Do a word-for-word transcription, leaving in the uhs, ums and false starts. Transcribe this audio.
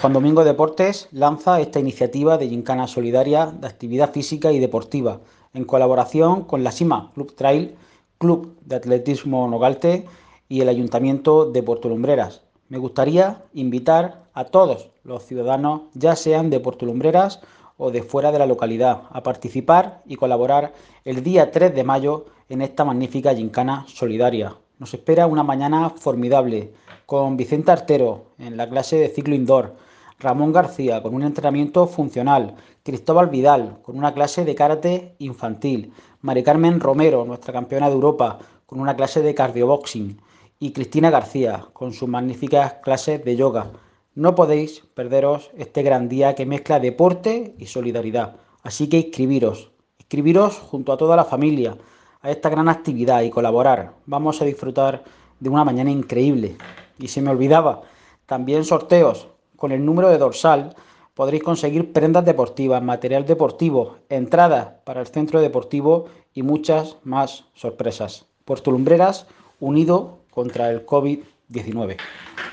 Juan Domingo Deportes lanza esta iniciativa de gincana solidaria de actividad física y deportiva en colaboración con la SIMA Club Trail, Club de Atletismo Nogalte y el Ayuntamiento de Puerto Lumbreras. Me gustaría invitar a todos los ciudadanos, ya sean de Puerto Lumbreras o de fuera de la localidad, a participar y colaborar el día tres de mayo en esta magnífica gincana solidaria. Nos espera una mañana formidable con Vicente Artero en la clase de ciclo indoor, Ramón García con un entrenamiento funcional, Cristóbal Vidal con una clase de karate infantil, Mari Carmen Romero, nuestra campeona de Europa, con una clase de cardioboxing y Cristina García con sus magníficas clases de yoga. No podéis perderos este gran día que mezcla deporte y solidaridad. Así que inscribiros, inscribiros junto a toda la familia a esta gran actividad y colaborar. Vamos a disfrutar de una mañana increíble. Y se me olvidaba, también sorteos. Con el número de dorsal podréis conseguir prendas deportivas, material deportivo, entradas para el centro deportivo y muchas más sorpresas. Puerto Lumbreras unido contra el COVID diecinueve.